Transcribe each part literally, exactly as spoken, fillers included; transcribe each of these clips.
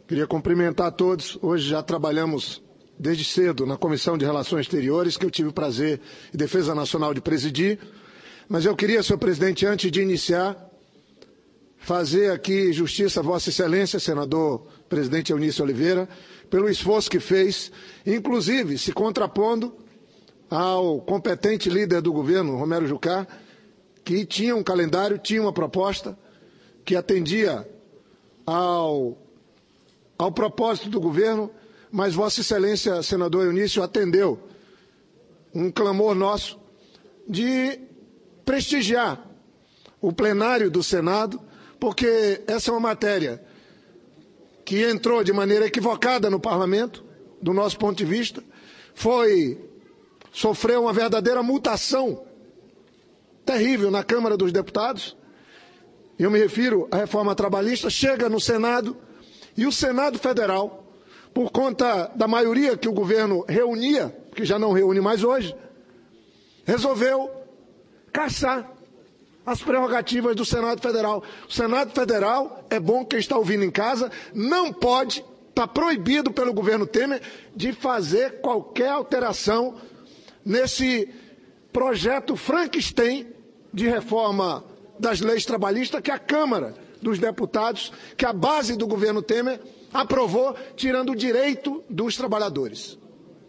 Queria cumprimentar a todos. Hoje já trabalhamos desde cedo na Comissão de Relações Exteriores, que eu tive o prazer e Defesa Nacional de presidir. Mas eu queria, senhor presidente, antes de iniciar, fazer aqui justiça a Vossa Excelência, senador presidente Eunício Oliveira, pelo esforço que fez, inclusive se contrapondo ao competente líder do governo, Romero Jucá, que tinha um calendário, tinha uma proposta que atendia ao, ao propósito do governo, mas Vossa Excelência, senador Eunício, atendeu um clamor nosso de prestigiar o plenário do Senado, porque essa é uma matéria que entrou de maneira equivocada no parlamento, do nosso ponto de vista, foi, sofreu uma verdadeira mutação terrível na Câmara dos Deputados. Eu me refiro à reforma trabalhista, chega no Senado, e o Senado Federal, por conta da maioria que o governo reunia, que já não reúne mais hoje, resolveu caçar as prerrogativas do Senado Federal. O Senado Federal, é bom quem está ouvindo em casa, não pode, está proibido pelo governo Temer de fazer qualquer alteração nesse projeto Frankenstein de reforma das leis trabalhistas que a Câmara dos Deputados, que a base do governo Temer aprovou, tirando o direito dos trabalhadores.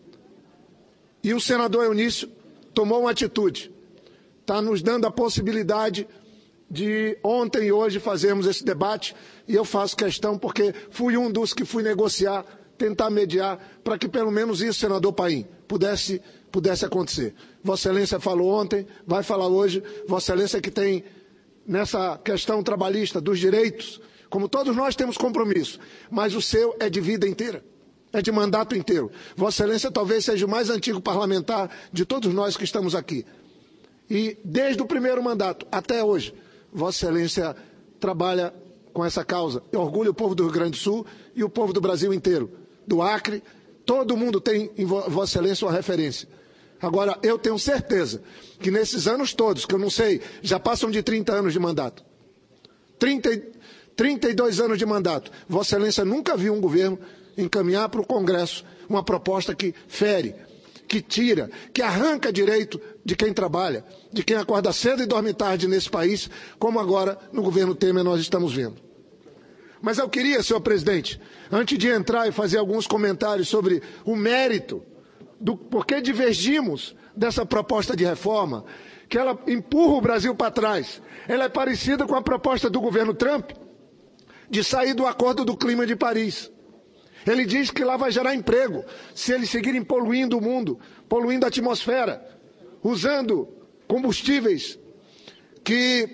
E o senador Eunício tomou uma atitude. Está nos dando a possibilidade de ontem e hoje fazermos esse debate, e eu faço questão porque fui um dos que fui negociar, tentar mediar, para que pelo menos isso, senador Paim, pudesse, pudesse acontecer. Vossa Excelência falou ontem, vai falar hoje, Vossa Excelência que tem nessa questão trabalhista dos direitos, como todos nós temos compromisso, mas o seu é de vida inteira, é de mandato inteiro. Vossa Excelência talvez seja o mais antigo parlamentar de todos nós que estamos aqui. E desde o primeiro mandato até hoje, Vossa Excelência trabalha com essa causa. Eu orgulho o povo do Rio Grande do Sul e o povo do Brasil inteiro, do Acre. Todo mundo tem em Vossa Excelência uma referência. Agora, eu tenho certeza que nesses anos todos, que eu não sei, já passam de trinta anos de mandato, trinta, trinta e dois anos de mandato, Vossa Excelência nunca viu um governo encaminhar para o Congresso uma proposta que fere, que tira, que arranca direito de quem trabalha, de quem acorda cedo e dorme tarde nesse país, como agora no governo Temer nós estamos vendo. Mas eu queria, senhor presidente, antes de entrar e fazer alguns comentários sobre o mérito do porquê divergimos dessa proposta de reforma, que ela empurra o Brasil para trás. Ela é parecida com a proposta do governo Trump de sair do Acordo do Clima de Paris. Ele diz que lá vai gerar emprego, se eles seguirem poluindo o mundo, poluindo a atmosfera, usando combustíveis que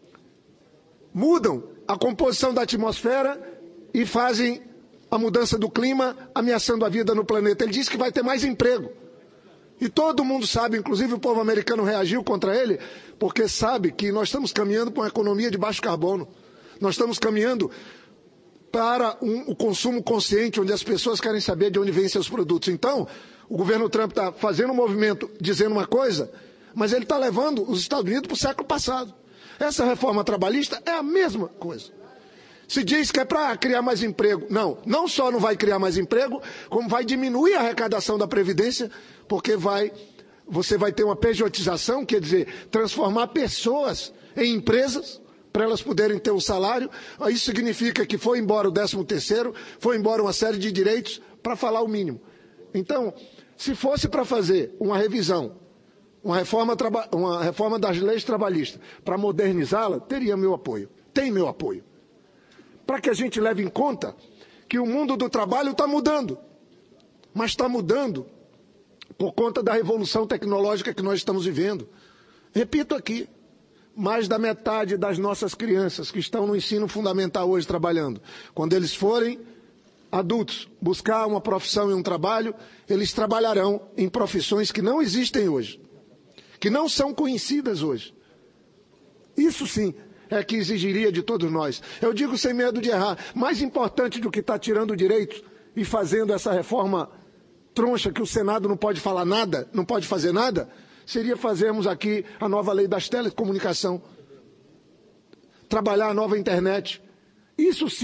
mudam a composição da atmosfera e fazem a mudança do clima, ameaçando a vida no planeta. Ele diz que vai ter mais emprego. E todo mundo sabe, inclusive o povo americano reagiu contra ele, porque sabe que nós estamos caminhando para uma economia de baixo carbono. Nós estamos caminhando para um, o consumo consciente, onde as pessoas querem saber de onde vêm seus produtos. Então, o governo Trump está fazendo um movimento dizendo uma coisa, mas ele está levando os Estados Unidos para o século passado. Essa reforma trabalhista é a mesma coisa. Se diz que é para criar mais emprego. Não, não só não vai criar mais emprego, como vai diminuir a arrecadação da Previdência, porque vai, você vai ter uma pejotização, quer dizer, transformar pessoas em empresas, para elas poderem ter um salário. Isso significa que foi embora o décimo terceiro, foi embora uma série de direitos, para falar o mínimo. Então, se fosse para fazer uma revisão, uma reforma, uma reforma das leis trabalhistas, para modernizá-la, teria meu apoio, tem meu apoio. Para que a gente leve em conta que o mundo do trabalho está mudando, mas está mudando por conta da revolução tecnológica que nós estamos vivendo. Repito aqui, mais da metade das nossas crianças que estão no ensino fundamental hoje trabalhando, quando eles forem adultos buscar uma profissão e um trabalho, eles trabalharão em profissões que não existem hoje, que não são conhecidas hoje. Isso sim é que exigiria de todos nós. Eu digo sem medo de errar, mais importante do que estar tirando direitos e fazendo essa reforma troncha que o Senado não pode falar nada, não pode fazer nada, seria fazermos aqui a nova lei das telecomunicações, trabalhar a nova internet. Isso sim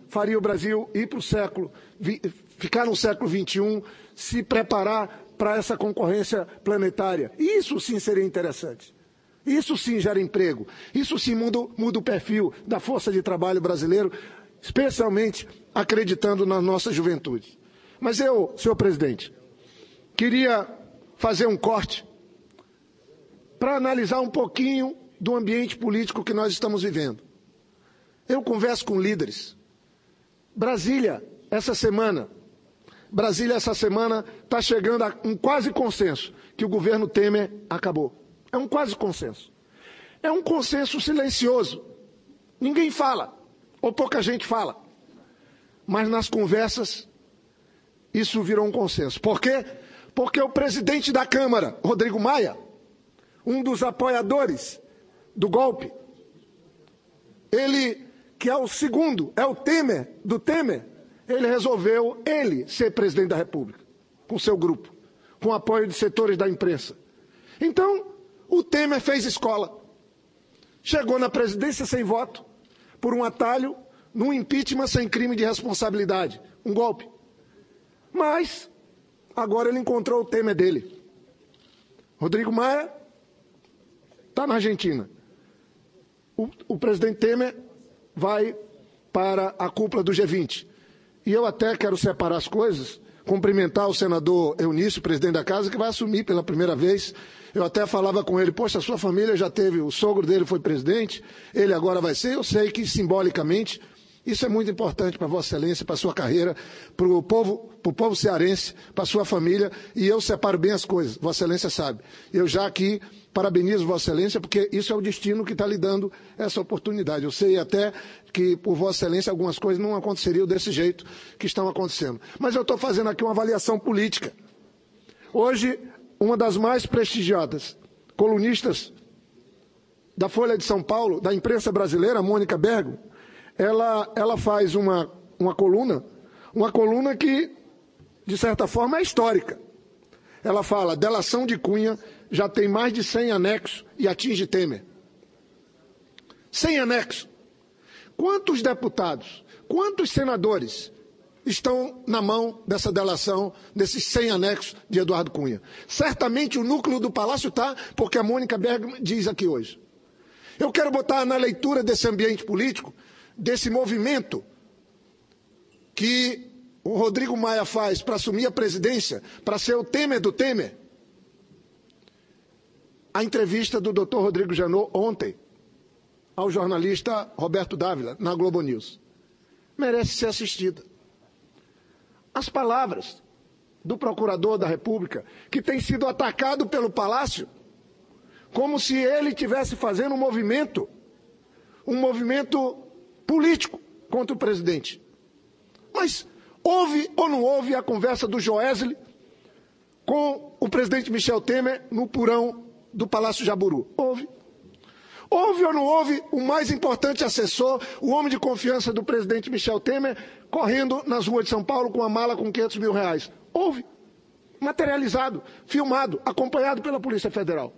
faria o Brasil ir para o século, ficar no século vinte e um, se preparar para essa concorrência planetária. Isso sim seria interessante. Isso sim gera emprego. Isso sim muda, muda o perfil da força de trabalho brasileiro, especialmente acreditando na nossa juventude. Mas eu, senhor presidente, queria fazer um corte para analisar um pouquinho do ambiente político que nós estamos vivendo. Eu converso com líderes. Brasília, essa semana, Brasília, essa semana, está chegando a um quase consenso que o governo Temer acabou. É um quase consenso. É um consenso silencioso. Ninguém fala, ou pouca gente fala. Mas nas conversas, isso virou um consenso. Por quê? Porque o presidente da Câmara, Rodrigo Maia, um dos apoiadores do golpe, ele, que é o segundo, é o Temer, do Temer, ele resolveu, ele, ser presidente da República, com seu grupo, com apoio de setores da imprensa. Então, o Temer fez escola. Chegou na presidência sem voto, por um atalho, num impeachment sem crime de responsabilidade, um golpe. Mas, agora ele encontrou o Temer dele. Rodrigo Maia está na Argentina. O, o presidente Temer vai para a cúpula do G vinte. E eu até quero separar as coisas, cumprimentar o senador Eunício, presidente da casa, que vai assumir pela primeira vez. Eu até falava com ele, poxa, a sua família já teve, o sogro dele foi presidente, ele agora vai ser. Eu sei que simbolicamente isso é muito importante para Vossa Excelência, para a sua carreira, para o povo, para o povo cearense, para a sua família, e eu separo bem as coisas, Vossa Excelência sabe. Eu já aqui parabenizo Vossa Excelência, porque isso é o destino que está lhe dando essa oportunidade. Eu sei até que, por Vossa Excelência, algumas coisas não aconteceriam desse jeito que estão acontecendo. Mas eu estou fazendo aqui uma avaliação política. Hoje, uma das mais prestigiadas colunistas da Folha de São Paulo, da imprensa brasileira, Mônica Bergo, ela, ela faz uma, uma coluna, uma coluna que, de certa forma, é histórica. Ela fala, delação de Cunha já tem mais de cem anexos e atinge Temer. cem anexos. Quantos deputados, quantos senadores estão na mão dessa delação, desses cem anexos de Eduardo Cunha? Certamente o núcleo do Palácio está, porque a Mônica Bergman diz aqui hoje. Eu quero botar na leitura desse ambiente político, desse movimento que o Rodrigo Maia faz para assumir a presidência, para ser o Temer do Temer, a entrevista do doutor Rodrigo Janot ontem ao jornalista Roberto Dávila, na Globo News. Merece ser assistida. As palavras do procurador da República, que tem sido atacado pelo Palácio, como se ele estivesse fazendo um movimento, um movimento político contra o presidente. Mas houve ou não houve a conversa do Joesley com o presidente Michel Temer no porão do Palácio Jaburu? Houve. Houve ou não houve o mais importante assessor, o homem de confiança do presidente Michel Temer, correndo nas ruas de São Paulo com uma mala com quinhentos mil reais? Houve. Materializado, filmado, acompanhado pela Polícia Federal.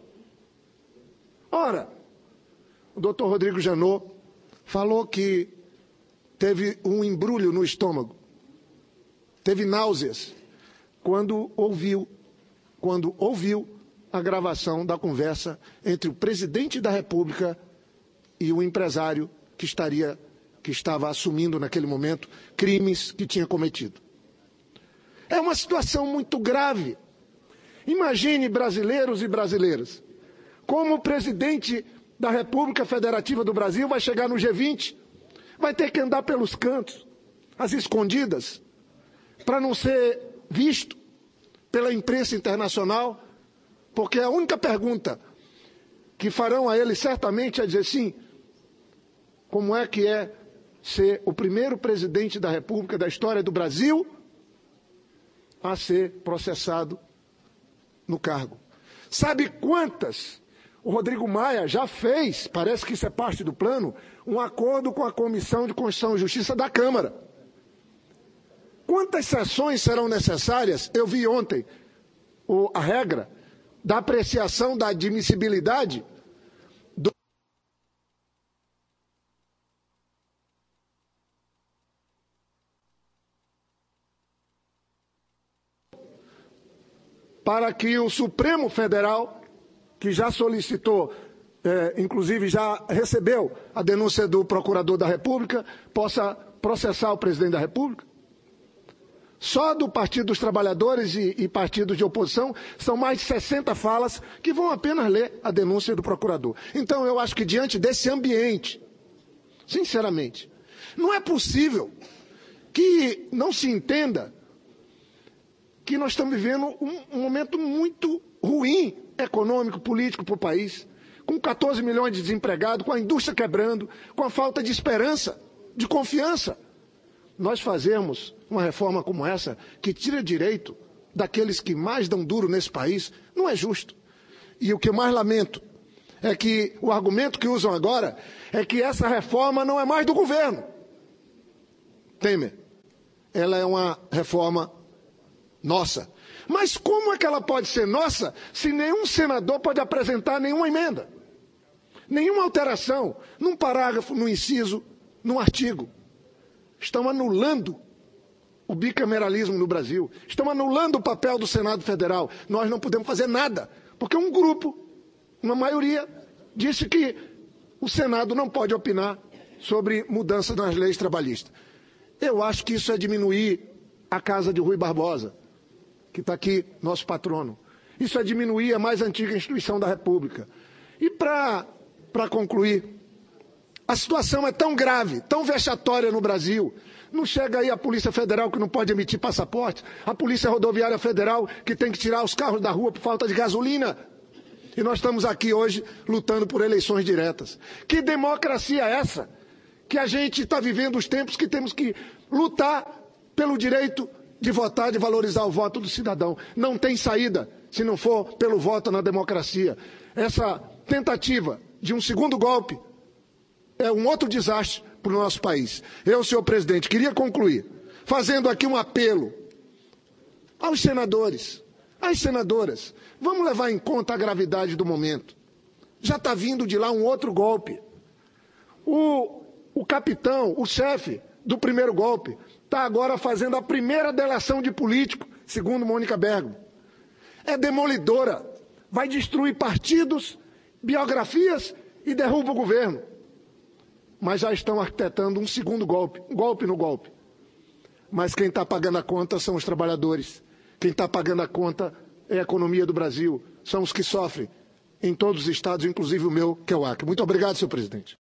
Ora, o doutor Rodrigo Janot falou que teve um embrulho no estômago, teve náuseas, quando ouviu, quando ouviu a gravação da conversa entre o presidente da República e o empresário que estaria, que estava assumindo naquele momento crimes que tinha cometido. É uma situação muito grave. Imagine, brasileiros e brasileiras, como o presidente da República Federativa do Brasil vai chegar no G vinte, vai ter que andar pelos cantos, às escondidas, para não ser visto pela imprensa internacional, porque a única pergunta que farão a ele certamente é dizer sim, como é que é ser o primeiro presidente da República da história do Brasil a ser processado no cargo. Sabe quantas? O Rodrigo Maia já fez, parece que isso é parte do plano, um acordo com a Comissão de Constituição e Justiça da Câmara. Quantas sessões serão necessárias? Eu vi ontem o, a regra da apreciação da admissibilidade do... para que o Supremo Federal, que já solicitou, é, inclusive já recebeu a denúncia do Procurador da República, possa processar o Presidente da República? Só do Partido dos Trabalhadores e, e partidos de oposição são mais de sessenta falas que vão apenas ler a denúncia do procurador. Então eu acho que diante desse ambiente, sinceramente, não é possível que não se entenda que nós estamos vivendo um, um momento muito ruim econômico, político para o país, com quatorze milhões de desempregados, com a indústria quebrando, com a falta de esperança, de confiança. Nós fazemos uma reforma como essa, que tira direito daqueles que mais dão duro nesse país, não é justo. E o que eu mais lamento é que o argumento que usam agora é que essa reforma não é mais do governo Temer. Ela é uma reforma nossa. Mas como é que ela pode ser nossa se nenhum senador pode apresentar nenhuma emenda? Nenhuma alteração, num parágrafo, num inciso, num artigo. Estão anulando o bicameralismo no Brasil. Estão anulando o papel do Senado Federal. Nós não podemos fazer nada, porque um grupo, uma maioria, disse que o Senado não pode opinar sobre mudanças nas leis trabalhistas. Eu acho que isso é diminuir a casa de Rui Barbosa, que está aqui, nosso patrono. Isso é diminuir a mais antiga instituição da República. E para para concluir, a situação é tão grave, tão vexatória no Brasil. Não chega aí a Polícia Federal que não pode emitir passaporte, a Polícia Rodoviária Federal que tem que tirar os carros da rua por falta de gasolina. E nós estamos aqui hoje lutando por eleições diretas. Que democracia é essa? Que a gente está vivendo os tempos que temos que lutar pelo direito de votar, de valorizar o voto do cidadão. Não tem saída se não for pelo voto na democracia. Essa tentativa de um segundo golpe é um outro desastre para o nosso país. Eu, senhor presidente, queria concluir fazendo aqui um apelo aos senadores, às senadoras. Vamos levar em conta a gravidade do momento. Já está vindo de lá um outro golpe. O, o capitão, o chefe do primeiro golpe, está agora fazendo a primeira delação de político, segundo Mônica Bergamo. É demolidora. Vai destruir partidos, biografias e derruba o governo. Mas já estão arquitetando um segundo golpe, um golpe no golpe. Mas quem está pagando a conta são os trabalhadores. Quem está pagando a conta é a economia do Brasil. São os que sofrem em todos os estados, inclusive o meu, que é o Acre. Muito obrigado, senhor presidente.